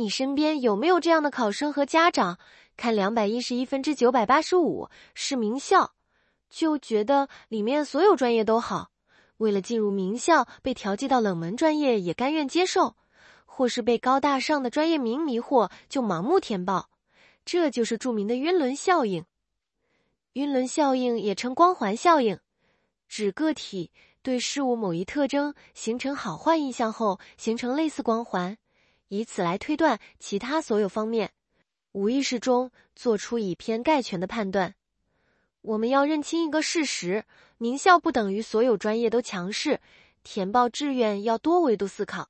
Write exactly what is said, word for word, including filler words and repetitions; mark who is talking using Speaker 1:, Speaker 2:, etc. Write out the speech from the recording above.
Speaker 1: 你身边有没有这样的考生和家长，看两百一十一分之九百八十五是名校，就觉得里面所有专业都好，为了进入名校被调剂到冷门专业也甘愿接受，或是被高大上的专业名迷惑就盲目填报，这就是著名的晕轮效应。晕轮效应也称光环效应，指个体对事物某一特征形成好坏印象后形成类似光环，以此来推断其他所有方面，无意识中做出以偏概全的判断。我们要认清一个事实，名校不等于所有专业都强势，填报志愿要多维度思考。